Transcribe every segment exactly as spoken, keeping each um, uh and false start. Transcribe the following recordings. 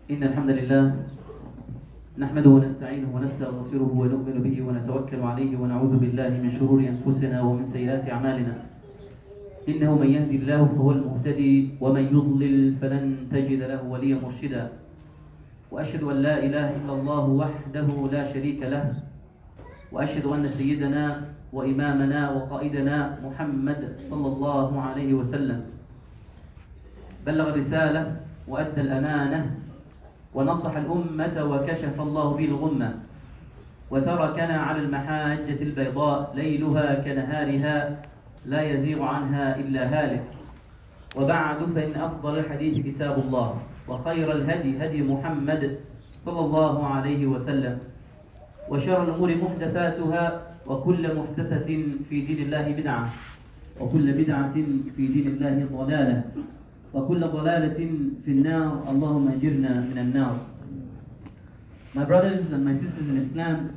إن الحمد لله نحمده ونستعينه ونستغفره ونؤمن به ونتوكل عليه ونعوذ بالله من شرور أنفسنا ومن سيئات أعمالنا. إنه من يهدي الله فهو المهتدي ومن يضلل فلن تجد له وليا مرشدا. وأشهد أن لا إله إلا الله وحده لا شريك له، وأشهد أن سيدنا وإمامنا وقائدنا محمد صلى الله عليه وسلم بلغ الرسالة وأدى الأمانة ونصح الأمة وكشف الله به الغمة، وتركنا على المحاجة البيضاء ليلها كنهارها لا يزيغ عنها إلا هالك. وبعد، فإن أفضل الحديث كتاب الله، وخير الهدي هدي محمد صلى الله عليه وسلم، وشر الأمور محدثاتها، وكل محدثة في دين الله بدعة، وكل بدعة في دين الله ضلالة، وكل ضلالة في النار. اللهم أجرنا من النار. My brothers and my sisters in Islam,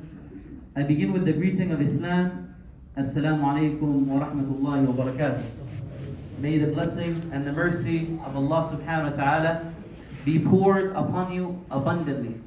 I begin with the greeting of Islam. Assalamu alaikum wa rahmatullahi wa barakatuh. May the blessing and the mercy of Allah subhanahu wa ta'ala be poured upon you abundantly.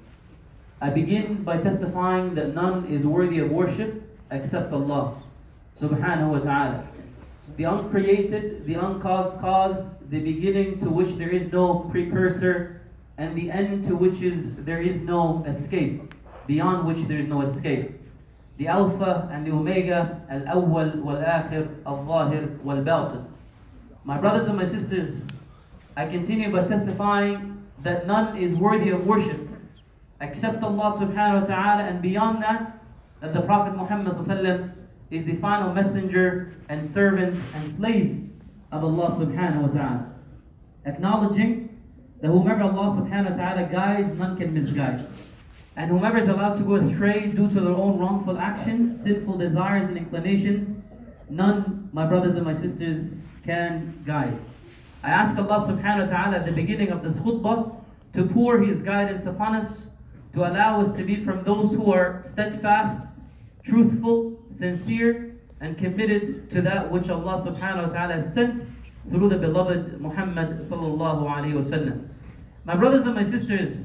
I begin by testifying that none is worthy of worship except Allah subhanahu wa ta'ala, the uncreated, the uncaused cause, the beginning to which there is no precursor, and the end to which is there is no escape, beyond which there is no escape. The Alpha and the Omega, Al-Awwal wal-Akhir, Al-Zahir wal-Batin. My brothers and my sisters, I continue by testifying that none is worthy of worship except Allah subhanahu wa ta'ala, and beyond that, that the Prophet Muhammad sallallahu alaihi wasallam is the final messenger and servant and slave of Allah subhanahu wa ta'ala. Acknowledging that whomever Allah subhanahu wa ta'ala guides, none can misguide. And whomever is allowed to go astray due to their own wrongful actions, sinful desires and inclinations, none, my brothers and my sisters, can guide. I ask Allah subhanahu wa ta'ala at the beginning of this khutbah to pour His guidance upon us, to allow us to be from those who are steadfast, truthful, sincere, and committed to that which Allah subhanahu wa ta'ala has sent through the beloved Muhammad sallallahu alayhi wa sallam. My brothers and my sisters,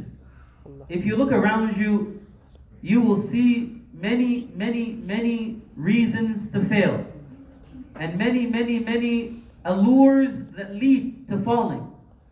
if you look around you, you will see many, many, many reasons to fail, and many, many, many allures that lead to falling.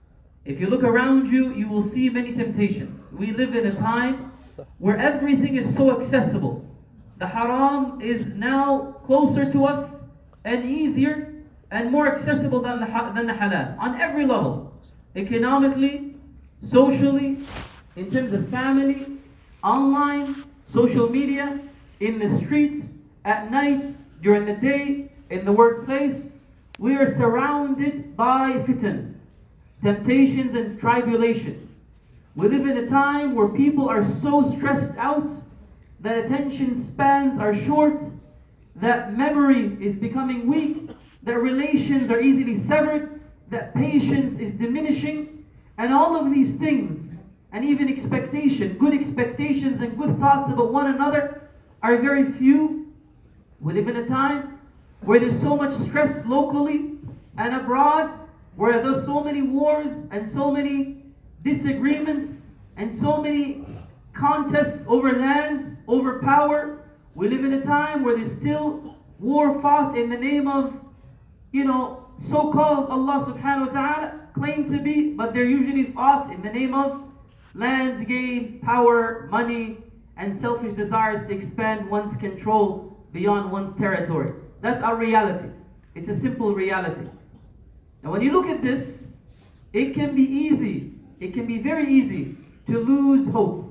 If you look around you, you will see many temptations. We live in a time where everything is so accessible. The haram is now closer to us and easier and more accessible than the, than the halal on every level. Economically, socially, in terms of family, online, social media, in the street, at night, during the day, in the workplace. We are surrounded by fitan, temptations and tribulations. We live in a time where people are so stressed out, that attention spans are short, that memory is becoming weak, that relations are easily severed, that patience is diminishing, and all of these things, and even expectation, good expectations and good thoughts about one another are very few. We live in a time where there's so much stress locally and abroad, where there's so many wars and so many disagreements and so many contests over land, over power. We live in a time where there's still war fought in the name of, you know, so-called Allah subhanahu wa ta'ala claim to be, but they're usually fought in the name of land gain, power, money, and selfish desires to expand one's control beyond one's territory. That's our reality. It's a simple reality. Now when you look at this, it can be easy, it can be very easy to lose hope.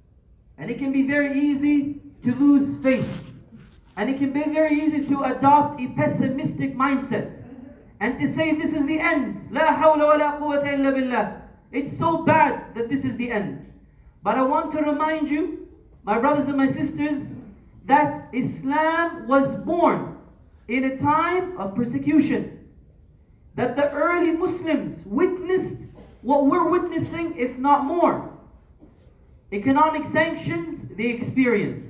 And it can be very easy to lose faith. And it can be very easy to adopt a pessimistic mindset and to say this is the end. La hawla wa la quwwata illa billah. It's so bad that this is the end. But I want to remind you, my brothers and my sisters, that Islam was born in a time of persecution. That the early Muslims witnessed what we're witnessing, if not more. Economic sanctions, they experienced.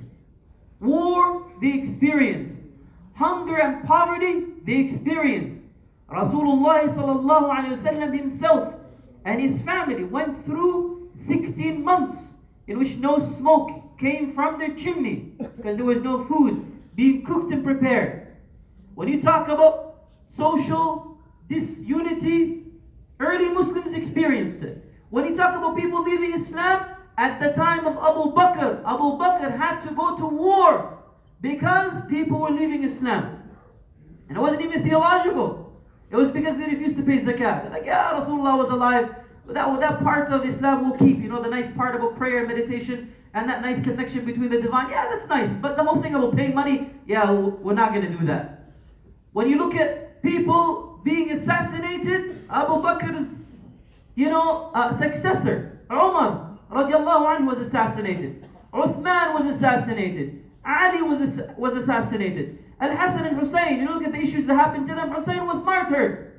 War, they experienced. Hunger and poverty, they experienced. Rasulullah sallallahu alayhi wa sallam himself and his family went through sixteen months in which no smoke came from their chimney because there was no food being cooked and prepared. When you talk about social disunity, early Muslims experienced it. When you talk about people leaving Islam, at the time of Abu Bakr, Abu Bakr had to go to war because people were leaving Islam. And it wasn't even theological. It was because they refused to pay zakat. They're like, yeah, Rasulullah was alive. That, that part of Islam will keep, you know, the nice part about prayer and meditation and that nice connection between the divine. Yeah, that's nice. But the whole thing about paying money, yeah, we're not going to do that. When you look at people being assassinated, Abu Bakr's, you know, uh, successor, Umar, radiallahu anhu, was assassinated. Uthman was assassinated. Ali was, was assassinated. Al-Hassan and Hussein, you look at the issues that happened to them, Hussein was martyred.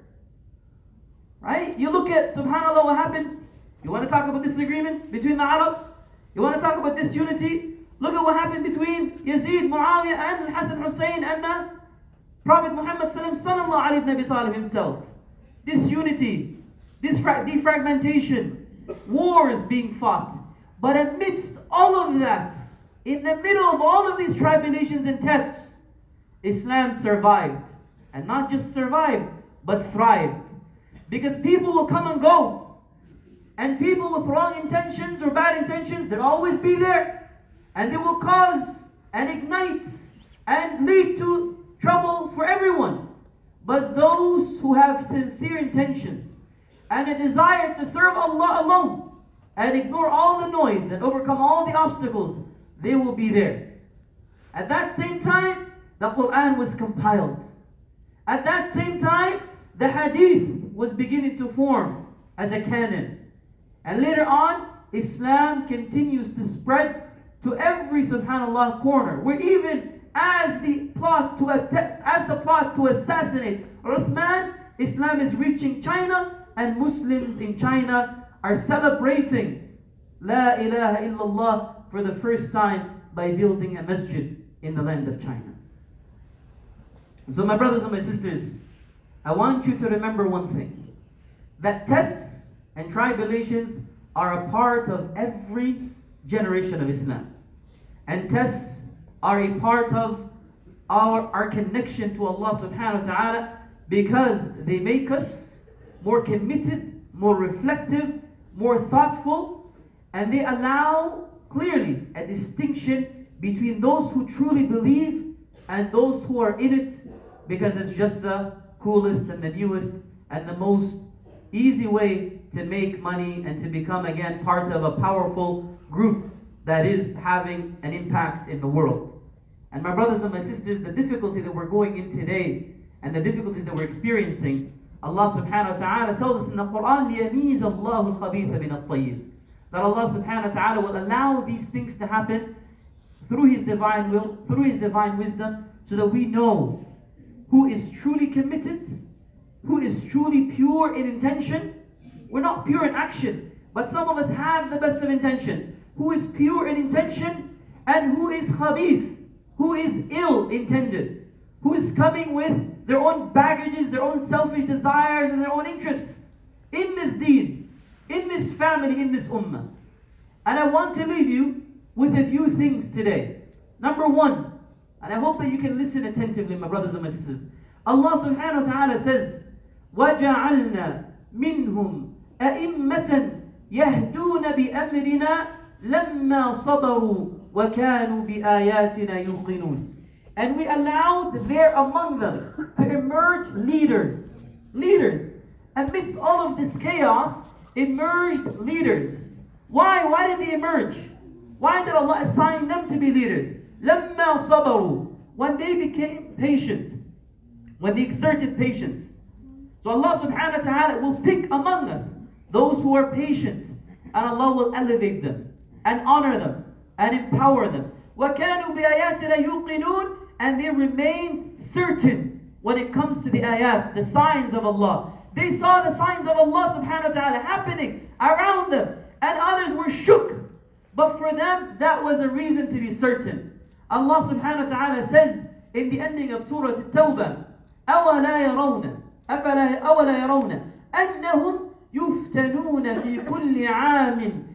Right? You look at, subhanAllah, what happened. You want to talk about disagreement between the Arabs? You want to talk about disunity? Look at what happened between Yazid, Muawiyah, and Al-Hassan, Hussein, and the Prophet Muhammad sallallahu alaihi wasallam, son-in-law Ali ibn Abi Talib himself. Disunity, defragmentation, wars being fought. But amidst all of that, in the middle of all of these tribulations and tests, Islam survived. And not just survived, but thrived. Because people will come and go. And people with wrong intentions or bad intentions, they'll always be there. And they will cause and ignite and lead to trouble for everyone. But those who have sincere intentions and a desire to serve Allah alone and ignore all the noise and overcome all the obstacles, they will be there. At that same time, the Quran was compiled. At that same time, the Hadith was beginning to form as a canon. And later on, Islam continues to spread to every, subhanAllah, corner. Where even as the plot to as the plot to assassinate Uthman, Islam is reaching China, and Muslims in China are celebrating La ilaha illallah for the first time by building a masjid in the land of China. And so my brothers and my sisters, I want you to remember one thing. That tests and tribulations are a part of every generation of Islam. And tests are a part of our, our connection to Allah subhanahu wa ta'ala, because they make us more committed, more reflective, more thoughtful, and they allow clearly a distinction between those who truly believe and those who are in it because it's just the coolest and the newest and the most easy way to make money and to become again part of a powerful group that is having an impact in the world. And my brothers and my sisters, the difficulty that we're going in today and the difficulties that we're experiencing, Allah subhanahu wa ta'ala tells us in the Quran, لِيَمِيزَ اللَّهُ الْخَبِيثَ مِنَ الطَّيِّبِ, that Allah subhanahu wa ta'ala will allow these things to happen through His divine will, through His divine wisdom, so that we know who is truly committed, who is truly pure in intention. We're not pure in action, but some of us have the best of intentions. Who is pure in intention and who is khabith, who is ill-intended, who is coming with their own baggages, their own selfish desires and their own interests in this deen, in this family, in this ummah. And I want to leave you with a few things today. Number one, and I hope that you can listen attentively, my brothers and my sisters. Allah subhanahu wa ta'ala says, وَجَعَلْنَا مِنْهُمْ أَئِمَّةً يَهْدُونَ بِأَمْرِنَا لَمَّا صَبَرُوا وَكَانُوا بِآيَاتِنَا يُوقِنُونَ. And we allowed there among them to emerge leaders. Leaders. Amidst all of this chaos, emerged leaders. Why? Why did they emerge? Why did Allah assign them to be leaders? لَمَّا صَبَرُوا, when they became patient, when they exerted patience. So Allah subhanahu wa ta'ala will pick among us those who are patient, and Allah will elevate them and honor them and empower them. وَكَانُوا بِآيَاتِنَا يُوقِنُونَ, and they remain certain when it comes to the ayat, the signs of Allah. They saw the signs of Allah subhanahu wa ta'ala happening around them, and others were shook. But for them, that was a reason to be certain. Allah subhanahu wa ta'ala says in the ending of Surah At-Tawbah, أَوَلَا يَرَوْنَ أَفَلَا أَوَلَا يَرَوْنَ أَنَّهُمْ يُفْتَنُونَ فِي كُلِّ عَامٍ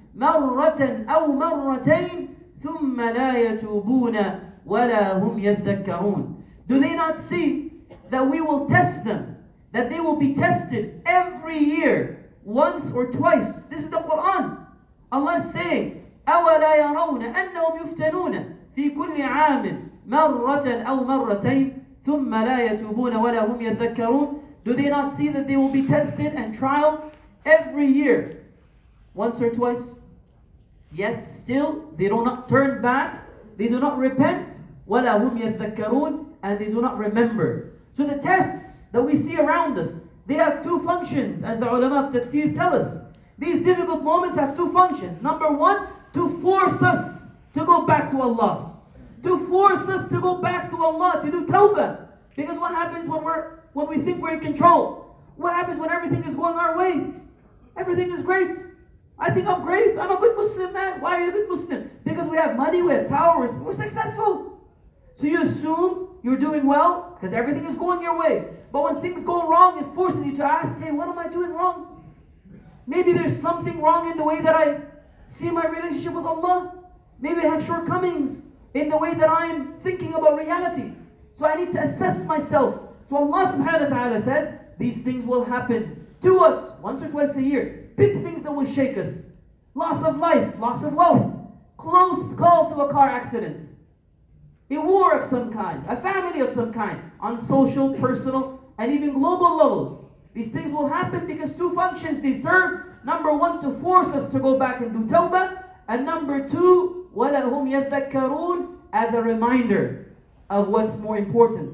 مرة أو مرتين ثم لا يتوبون ولا هم يذكرون. Do they not see that we will test them, that they will be tested every year, once or twice? This is the Quran. Allah is saying, أَوَلَا يَرَوْنَ أَنَّهُمْ يُفْتَنُونَ فِي كُلِّ عَامٍ مَرَّةً أَوْ مَرَّتَيْنِ ثُمَّ لَا يَتُوبُونَ وَلَا هُمْ يَذَّكَّرُونَ. Do they not see that they will be tested and trialed every year, once or twice? Yet still they do not turn back, they do not repent, وَلَا هُمْ يَذَّكَّرُونَ, and they do not remember. So the tests that we see around us, they have two functions, as the ulama of tafsir tell us. These difficult moments have two functions. Number one, to force us to go back to Allah. To force us to go back to Allah, to do tawbah. Because what happens when we're when we think we're in control? What happens when everything is going our way? Everything is great. I think I'm great. I'm a good Muslim, man. Why are you a good Muslim? Because we have money, we have power, we're, we're successful. So you assume you're doing well because everything is going your way. But when things go wrong, it forces you to ask, hey, what am I doing wrong? Maybe there's something wrong in the way that I see my relationship with Allah. Maybe I have shortcomings in the way that I'm thinking about reality. So I need to assess myself. So Allah subhanahu wa ta'ala says, these things will happen to us once or twice a year. Big things that will shake us. Loss of life, loss of wealth, close call to a car accident, a war of some kind, a family of some kind, on social, personal, and even global levels. These things will happen because two functions they serve. Number one, to force us to go back and do tawbah. And number two, وَلَهُمْ يَذَّكَّرُونَ, as a reminder of what's more important.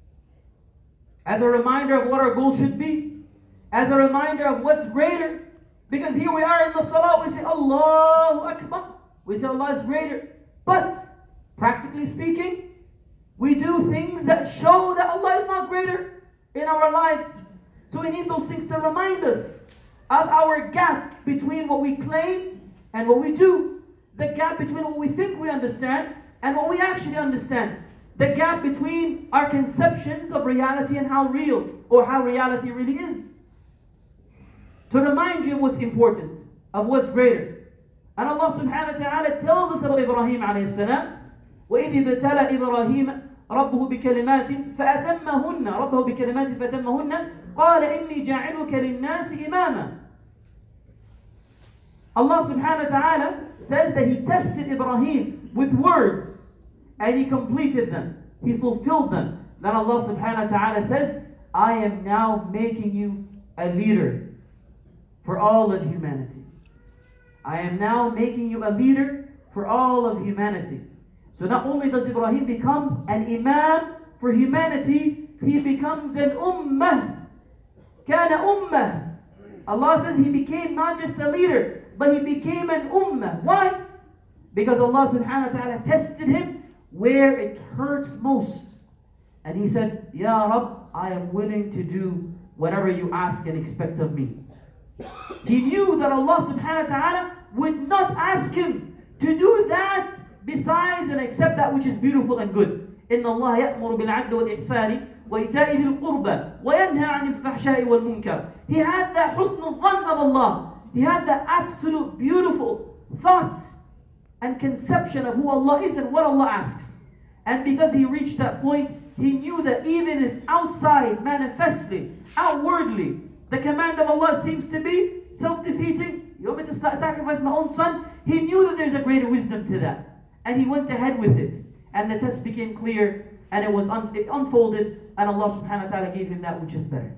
As a reminder of what our goal should be. As a reminder of what's greater. Because here we are in the salah, we say Allahu Akbar. We say Allah is greater. But, practically speaking, we do things that show that Allah is not greater in our lives. So we need those things to remind us of our gap between what we claim and what we do. The gap between what we think we understand and what we actually understand. The gap between our conceptions of reality and how real or how reality really is. To remind you of what's important, of what's greater. And Allah subhanahu wa ta'ala tells us about Ibrahim alayhi salam. وَإِذِ ابْتَلَى إِبْرَاهِيمَ رَبُّهُ بِكَلِمَاتٍ فَأَتَمَّهُنَّ رَبُّهُ بِكَلِمَاتٍ فَأَتَمَّهُنَّ قَالَ إِنِّي جَاعِلُكَ لِلنَّاسِ إِمَامًا. Allah subhanahu wa ta'ala says that He tested Ibrahim with words and He completed them. He fulfilled them. Then Allah subhanahu wa ta'ala says, I am now making you a leader for all of humanity. I am now making you a leader for all of humanity. So not only does Ibrahim become an imam for humanity, he becomes an ummah. Kana ummah. Allah says he became not just a leader, but he became an ummah. Why? Because Allah subhanahu wa ta'ala tested him where it hurts most. And he said, Ya Rabb, I am willing to do whatever you ask and expect of me. He knew that Allah subhanahu wa ta'ala would not ask him to do that besides and except that which is beautiful and good. إِنَّ اللَّهَ يَأْمُرُ بِالْعَدْلِ وَالْإِحْسَانِ وَإِيتَاءِ ذِي الْقُرْبَى وَيَنْهَى عَنِ الْفَحْشَاءِ وَالْمُنكَرِ. He had that husn al-dhann of Allah. He had that absolute beautiful thought and conception of who Allah is and what Allah asks. And because he reached that point, he knew that even if outside, manifestly, outwardly, the command of Allah seems to be self-defeating, you want me to sacrifice my own son? He knew that there's a greater wisdom to that. And he went ahead with it. And the test became clear, and it was un it unfolded, and Allah subhanahu wa ta'ala gave him that which is better.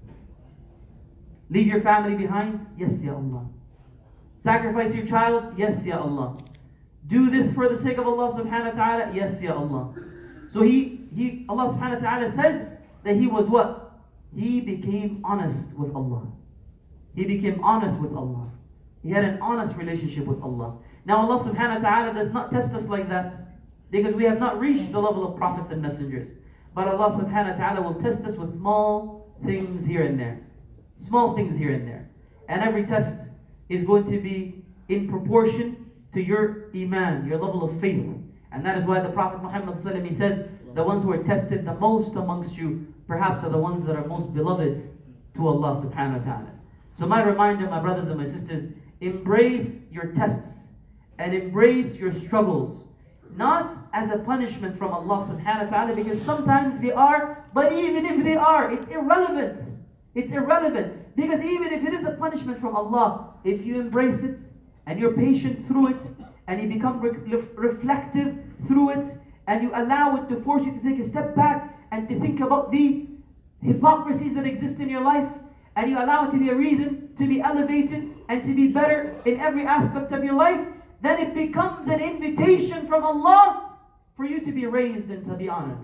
Leave your family behind? Yes, Ya Allah. Sacrifice your child? Yes, Ya Allah. Do this for the sake of Allah subhanahu wa ta'ala? Yes, Ya Allah. So he, he, Allah subhanahu wa ta'ala says that he was what? He became honest with Allah. He became honest with Allah. He had an honest relationship with Allah. Now Allah subhanahu wa ta'ala does not test us like that, because we have not reached the level of prophets and messengers. But Allah subhanahu wa ta'ala will test us with small things here and there. Small things here and there. And every test is going to be in proportion to your iman, your level of faith. And that is why the Prophet Muhammad sallallahu alaihi wasallam, he says, the ones who are tested the most amongst you, perhaps are the ones that are most beloved to Allah subhanahu wa ta'ala. So my reminder, my brothers and my sisters, embrace your tests and embrace your struggles. Not as a punishment from Allah subhanahu wa ta'ala, because sometimes they are, but even if they are, it's irrelevant. It's irrelevant. Because even if it is a punishment from Allah, if you embrace it and you're patient through it, and you become re reflective through it, and you allow it to force you to take a step back and to think about the hypocrisies that exist in your life, and you allow it to be a reason to be elevated and to be better in every aspect of your life, then it becomes an invitation from Allah for you to be raised and to be honored.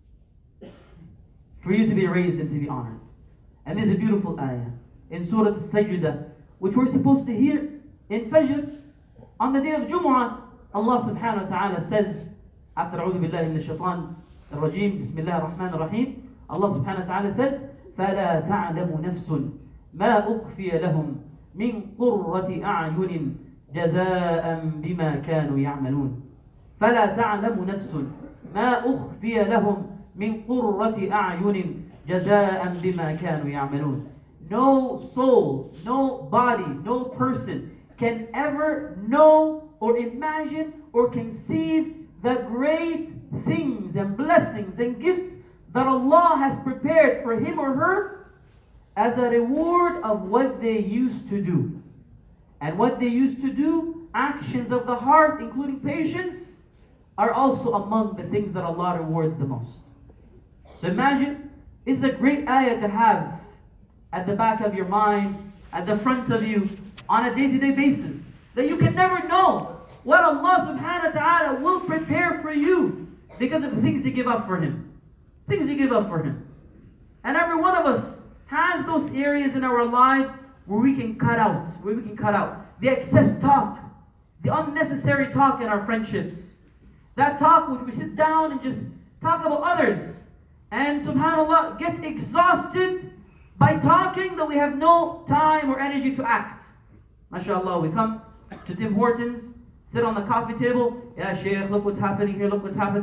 For you to be raised and to be honored. And there's a beautiful ayah in Surah Al-Sajdah, which we're supposed to hear in Fajr on the day of Jumu'ah. Allah subhanahu wa ta'ala says, after A'udhu Billahi Minash Shaitan Ar-Rajim, Bismillah Ar-Rahman Ar-Rahim, Allah subhanahu wa ta'ala says, فَلَا تَعْلَمُ نَفْسٌ مَا أُخْفِيَ لَهُمْ مِنْ قُرَّةِ أَعْيُنٍ جَزَاءً بِمَا كَانُوا يَعْمَلُونَ. فَلَا تَعْلَمُ نَفْسٌ مَا أُخْفِيَ لَهُمْ مِنْ قُرَّةِ أَعْيُنٍ جَزَاءً بِمَا كَانُوا يَعْمَلُونَ. No soul, no body, no person can ever know or imagine or conceive the great things and blessings and gifts that Allah has prepared for him or her as a reward of what they used to do. And what they used to do, actions of the heart, including patience, are also among the things that Allah rewards the most. So imagine, it's a great ayah to have at the back of your mind, at the front of you, on a day-to-day basis. That you can never know what Allah subhanahu wa ta'ala will prepare for you because of the things you give up for Him. Things you give up for Him. And every one of us has those areas in our lives where we can cut out, where we can cut out the excess talk, the unnecessary talk in our friendships. That talk which we sit down and just talk about others. And subhanAllah, get exhausted by talking that we have no time or energy to act. MashaAllah, we come to Tim Hortons, sit on the coffee table, yeah Shaykh, look what's happening here, look what's happening.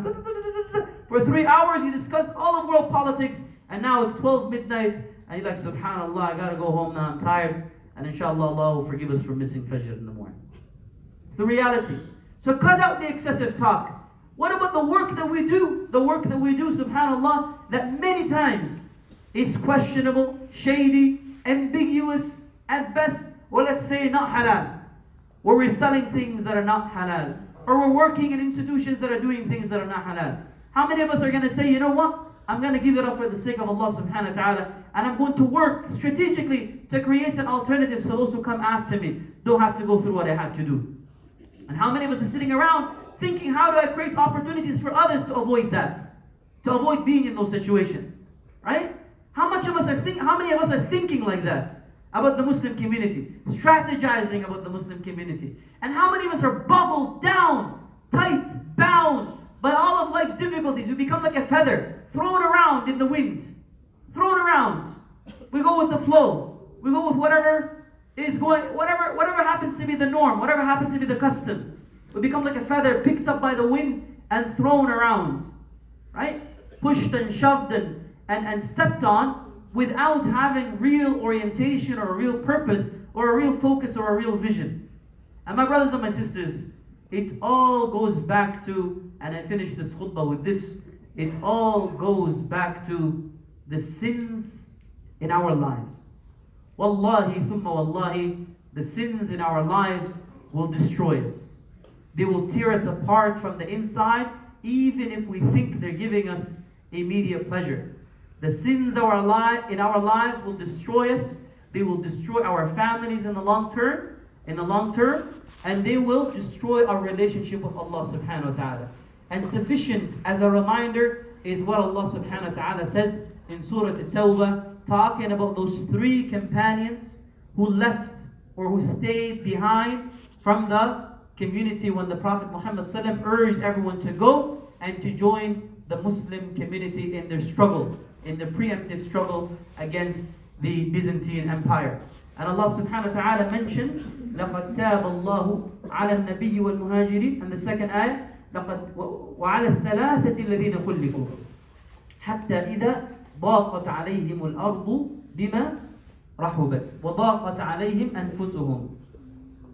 For three hours you discuss all of world politics, and now it's twelve midnight, and you're like, subhanAllah, I gotta go home now, I'm tired. And inshallah, Allah will forgive us for missing Fajr in the morning. It's the reality. So cut out the excessive talk. What about the work that we do? The work that we do, subhanAllah, that many times is questionable, shady, ambiguous, at best, or let's say not halal. Where we're selling things that are not halal. Or we're working in institutions that are doing things that are not halal. How many of us are going to say, you know what? I'm going to give it up for the sake of Allah subhanahu wa ta'ala, and I'm going to work strategically to create an alternative so those who come after me don't have to go through what I had to do. And how many of us are sitting around thinking, how do I create opportunities for others to avoid that? To avoid being in those situations. Right? How much of us are think, how many of us are thinking like that about the Muslim community? Strategizing about the Muslim community. And how many of us are boggled down, tight, bound by all of life's difficulties? We become like a feather, thrown around in the wind. Thrown around. We go with the flow. We go with whatever is going, whatever, whatever happens to be the norm, whatever happens to be the custom. We become like a feather picked up by the wind and thrown around. Right? Pushed and shoved and, and, and stepped on without having real orientation or a real purpose or a real focus or a real vision. And my brothers and my sisters, it all goes back to, and I finish this khutbah with this, it all goes back to the sins in our lives. Wallahi thumma wallahi, the sins in our lives will destroy us. They will tear us apart from the inside, even if we think they're giving us immediate pleasure. The sins of our li in our lives will destroy us. They will destroy our families in the long term, in the long term, and they will destroy our relationship with Allah subhanahu wa ta'ala. And sufficient as a reminder is what Allah subhanahu wa ta'ala says in Surah At-Tawbah, talking about those three companions who left or who stayed behind from the community when the Prophet Muhammad sallallahu alaihi wasallam urged everyone to go and to join the Muslim community in their struggle, in the preemptive struggle against the Byzantine Empire. And Allah subhanahu wa ta'ala mentions, لَقَدْ تَابَ اللَّهُ عَلَى النَّبِيِّ وَالْمُهَاجِرِينَ, and the second ayah, لَقَدْ وَعَلَى الثَّلَاثَةِ الَّذِينَ خُلِّفُوا حَتَّى إِذَا ضَاقَتْ عَلَيْهِمُ الْأَرْضُ بِمَا رَحُبَتْ وَضَاقَتْ عَلَيْهِمْ أَنفُسُهُمْ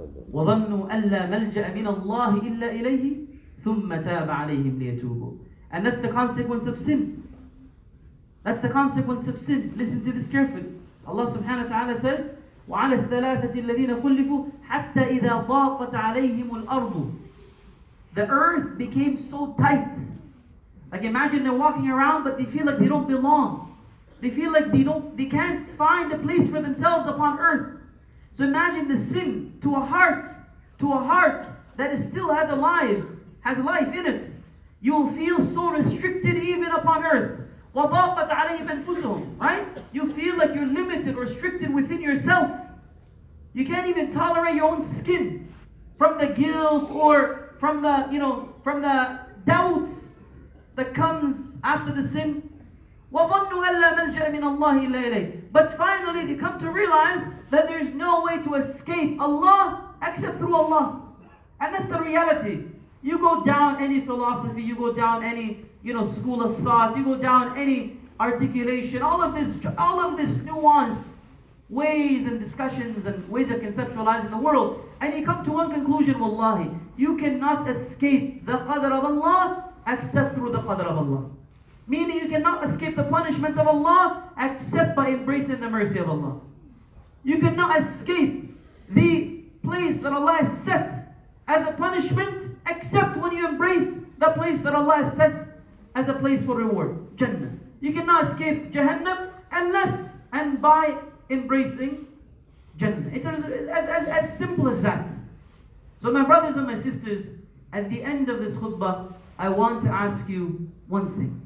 وَظَنُّوا أَلَّا مَلْجَأَ مِنَ اللَّهِ إِلَّا إِلَيْهِ ثُمَّ تَابَ عَلَيْهِمْ لِيَتُوبُوا. And that's the consequence of sin. That's the consequence of sin. Listen to this carefully. Allah subhanahu wa ta'ala says, وَعَلَى الثَّلَاثَةِ الَّذِينَ خُلِّفُوا حَتَّى إِذَا ضَاقَتْ عَلَيْهِمُ الْأَرْضُ. The earth became so tight. Like imagine they're walking around but they feel like they don't belong. They feel like they don't, they can't find a place for themselves upon earth. So imagine the sin to a heart, to a heart that is still has a life, has life in it. You will feel so restricted even upon earth. وَضَاقَتْ عَلَيْهِمْ أَنفُسُهُم. Right? You feel like you're limited or restricted within yourself. You can't even tolerate your own skin from the guilt or from the, you know, from the doubt that comes after the sin. وَظَنُّوا أَلَّا مَلْجَأَ مِنَ اللَّهِ إِلَّا إِلَيْهِ. But finally they come to realize that there's no way to escape Allah except through Allah. And that's the reality. You go down any philosophy, you go down any, you know, school of thought, you go down any articulation, all of this, all of this nuance, ways and discussions and ways of conceptualizing the world, and you come to one conclusion, wallahi, you cannot escape the qadr of Allah except through the qadr of Allah. Meaning you cannot escape the punishment of Allah except by embracing the mercy of Allah. You cannot escape the place that Allah has set as a punishment except when you embrace the place that Allah has set as a place for reward, Jannah. You cannot escape Jahannam unless and by embracing Jannah. It's as, as, as, as simple as that. So my brothers and my sisters, at the end of this khutbah, I want to ask you one thing.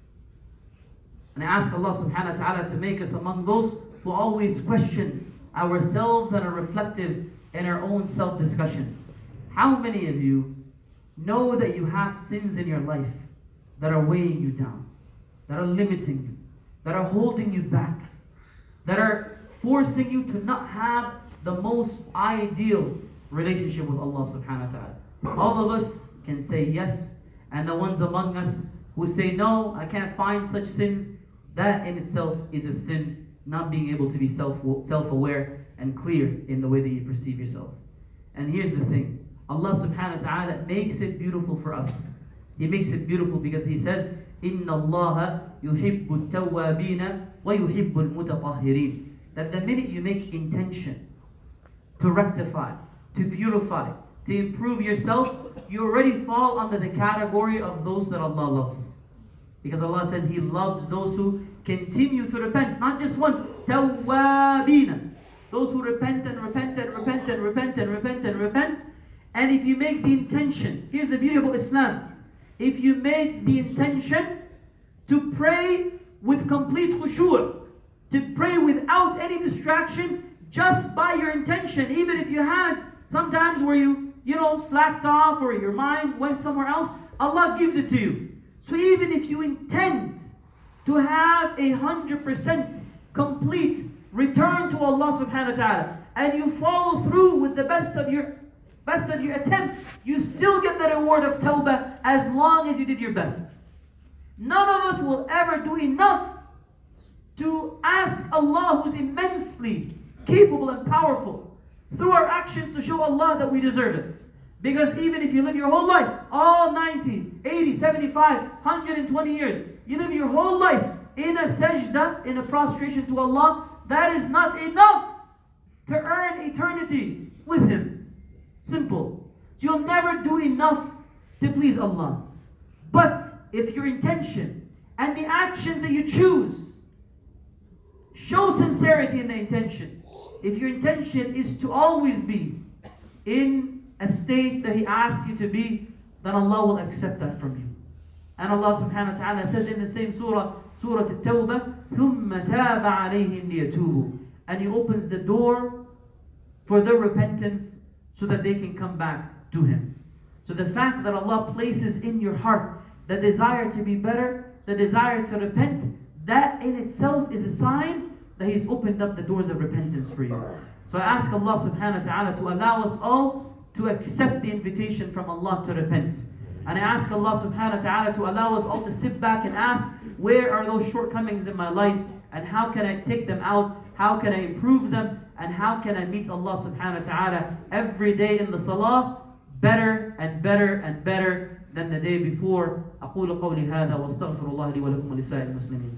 And I ask Allah subhanahu wa ta'ala to make us among those who always question ourselves and are reflective in our own self-discussions. How many of you know that you have sins in your life that are weighing you down, that are limiting you, that are holding you back, that are forcing you to not have the most ideal relationship with Allah subhanahu wa ta'ala? All of us can say yes, and the ones among us who say no, I can't find such sins, that in itself is a sin, not being able to be self, self-aware and clear in the way that you perceive yourself. And here's the thing. Allah subhanahu wa ta'ala makes it beautiful for us. He makes it beautiful because He says, إِنَّ اللَّهَ يُحِبُّ التَّوَّابِينَ وَيُحِبُّ الْمُتَطَهِّرِينَ. That the minute you make intention to rectify, to purify, to improve yourself, you already fall under the category of those that Allah loves. Because Allah says He loves those who continue to repent, not just once. تَوَّابِينَ. Those who repent and repent and repent and repent and repent and repent. And if you make the intention, here's the beauty of Islam. If you make the intention to pray with complete khushu', to pray without any distraction, just by your intention, even if you had sometimes where you, you know, slacked off or your mind went somewhere else, Allah gives it to you. So even if you intend to have a hundred percent complete return to Allah subhanahu wa ta'ala, and you follow through with the best of your best of your attempt, you still get the reward of tawbah as long as you did your best. None of us will ever do enough to ask Allah, who's immensely capable and powerful, through our actions to show Allah that we deserve it. Because even if you live your whole life, all ninety, eighty, seventy-five, one hundred twenty years, you live your whole life in a sajda, in a prostration to Allah, that is not enough to earn eternity with Him. Simple. So you'll never do enough to please Allah. But if your intention and the actions that you choose show sincerity in the intention, if your intention is to always be in a state that He asks you to be, then Allah will accept that from you. And Allah subhanahu wa ta'ala says in the same surah, Surah At-Tawbah, ثُمَّ تَابَ عَلَيْهِمْ لِيَتُوبُوا. And He opens the door for their repentance so that they can come back to Him. So the fact that Allah places in your heart the desire to be better, the desire to repent, that in itself is a sign that He's opened up the doors of repentance for you. So I ask Allah subhanahu wa ta'ala to allow us all to accept the invitation from Allah to repent. And I ask Allah subhanahu wa ta'ala to allow us all to sit back and ask, where are those shortcomings in my life and how can I take them out? How can I improve them? and how can I meet Allah subhanahu wa ta'ala every day in the salah better and better and better than the day before. أقول قولي هذا واستغفر الله لي ولكم ولسائر المسلمين.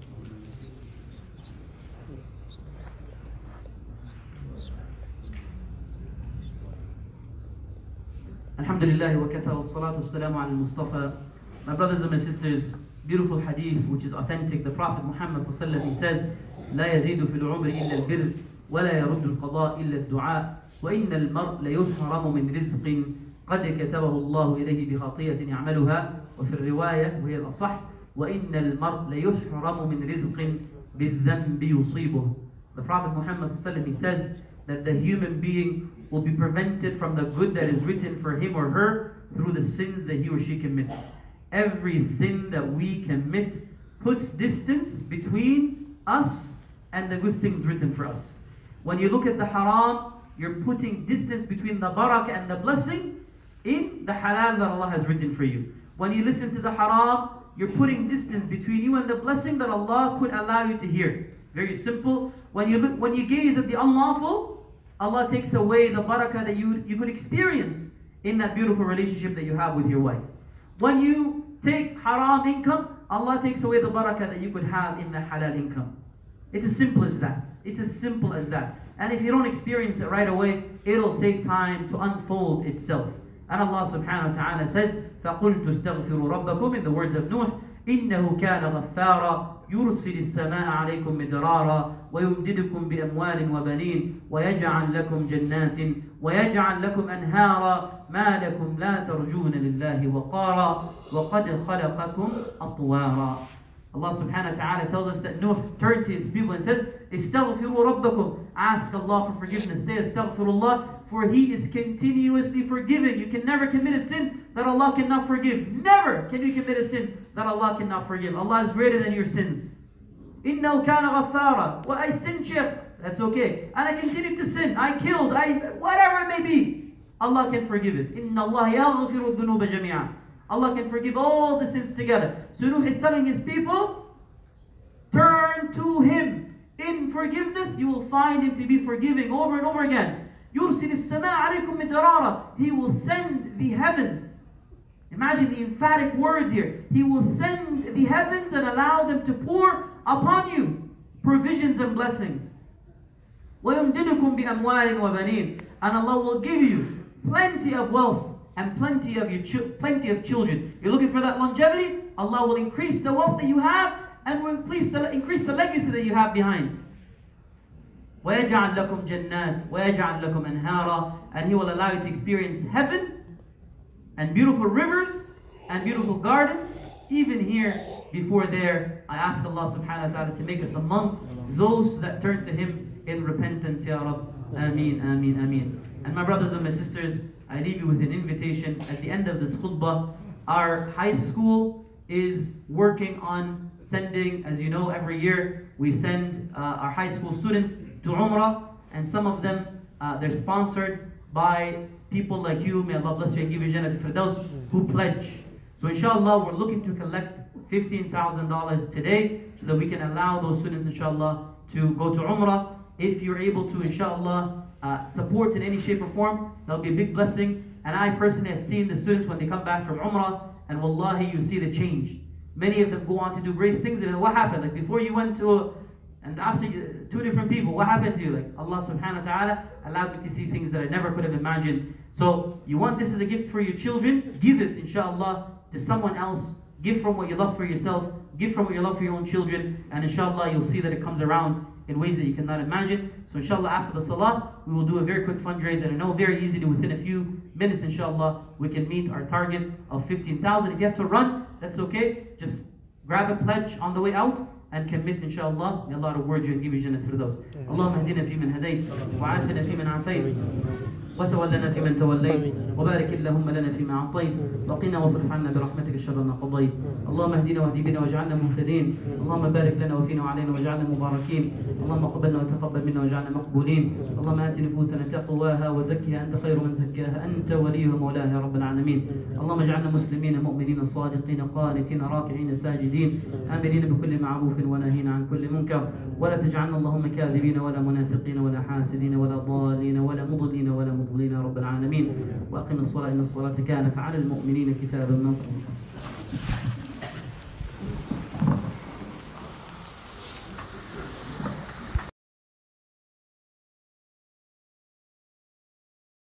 Alhamdulillah wa katha wa salatu wassalamu ala al-Mustafa. My brothers and my sisters, beautiful hadith which is authentic. The Prophet Muhammad sallallahu alaihi wasallam, he says, لا يزيد في العمر إلا البر ولا يرد القضاء إلا الدعاء وإن المرء ليحرم من رزق قد كتبه الله إليه بخطيئة يعملها وفي الرواية وهي الأصح وإن المرء ليحرم من رزق بالذنب يصيبه. The Prophet Muhammad sallallahu alaihi wasallam, he says that the human being will be prevented from the good that is written for him or her through the sins that he or she commits. Every sin that we commit puts distance between us and the good things written for us. When you look at the haram, you're putting distance between the barakah and the blessing in the halal that Allah has written for you. When you listen to the haram, you're putting distance between you and the blessing that Allah could allow you to hear. Very simple. When you look, when you gaze at the unlawful, Allah takes away the barakah that you, you could experience in that beautiful relationship that you have with your wife. When you take haram income, Allah takes away the barakah that you could have in the halal income. It's as simple as that. It's as simple as that. And if you don't experience it right away, it'll take time to unfold itself. And Allah subhanahu wa ta'ala says, فَقُلْتُ اسْتَغْفِرُوا رَبَّكُمْ, in the words of Nuh, إِنَّهُ كَانَ غَفَّارًا يرسل السماء عليكم مدرارا ويمددكم بأموال وبنين ويجعل لكم جنات ويجعل لكم أنهارا ما لكم لا ترجون لله وقارا وقد خلقكم أطوارا. Allah subhanahu wa ta'ala tells us that Nuh turned to his people and says, استغفروا ربكم, ask Allah for forgiveness, say astaghfirullah, for He is continuously forgiving. You can never commit a sin that Allah cannot forgive. Never can you commit a sin that Allah cannot forgive. Allah is greater than your sins. إِنَّهُ كَانَ غَفَّارًا. Well, I sinned, Sheikh. That's okay. And I continued to sin. I killed. I whatever it may be. Allah can forgive it. إِنَّ اللَّهَ يَغْفِرُ الذُّنُوبَ جَمِيعًا. Allah can forgive all the sins together. So Nuh is telling his people, turn to Him. In forgiveness, you will find Him to be forgiving over and over again. يُرْسِلِ السَّمَاءَ عَلَيْكُمْ مِدْرَارًا. He will send the heavens. Imagine the emphatic words here. He will send the heavens and allow them to pour upon you provisions and blessings. وَيُمْدِدُكُمْ بِأَمْوَالٍ وَبَنِينَ. And Allah will give you plenty of wealth and plenty of your ch plenty of children. You're looking for that longevity? Allah will increase the wealth that you have and will increase the, increase the legacy that you have behind. وَيَجْعَلْ لَكُمْ جَنَّاتٍ وَيَجْعَلْ لَكُمْ أَنْهَارًا. And He will allow you to experience heaven and beautiful rivers and beautiful gardens. Even here, before there, I ask Allah subhanahu wa ta'ala to make us among those that turn to Him in repentance, Ya Rabb. Ameen, Ameen, Ameen. And my brothers and my sisters, I leave you with an invitation. At the end of this khutbah, our high school is working on sending, as you know, every year we send uh, our high school students to Umrah, and some of them, uh, they're sponsored by people like you, may Allah bless you and give you Jannat Firdaus, who pledge. So inshallah, we're looking to collect fifteen thousand dollars today so that we can allow those students, inshallah, to go to Umrah. If you're able to, inshallah, uh, support in any shape or form, that'll be a big blessing. And I personally have seen the students when they come back from Umrah, and wallahi, you see the change. Many of them go on to do great things. And what happened? Like before you went to, a, and after you, two different people, what happened to you? Like Allah subhanahu wa ta'ala allowed me to see things that I never could have imagined. So you want this as a gift for your children? Give it, inshallah, to someone else. Give from what you love for yourself. Give from what you love for your own children. And inshallah, you'll see that it comes around in ways that you cannot imagine. So inshallah, after the salah, we will do a very quick fundraiser. And I know very easily within a few minutes, inshallah, we can meet our target of fifteen thousand. If you have to run, that's okay. Just grab a pledge on the way out and commit, inshallah. May Allah reward you and give you Jannat Firdaus. Allahumma hadina fi man hadayt, wa afina fi man afayt. وتولنا فيمن توليت، وبارك اللهم لنا فيما أعطيت، وقنا واصرف عنا برحمتك شر ما قضيت. اللهم اهدنا واهد بنا واجعلنا مهتدين، اللهم بارك لنا وفينا وعلينا واجعلنا مباركين، اللهم قبلنا وتقبل منا واجعلنا مقبولين. اللهم آت نفوسنا تقواها وزكها أنت خير من زكاها، أنت وليها مولاها يا رب العالمين. اللهم اجعلنا مسلمين مؤمنين صادقين قانتين راكعين ساجدين آمرين بكل معروف وناهين عن كل منكر، ولا تجعلنا اللهم كاذبين ولا منافقين ولا حاسدين ولا ضالين ولا مضلين ولا مضلين يا رب العالمين. وأقم الصلاة إن الصلاة كانت على المؤمنين كتابا موقوتا.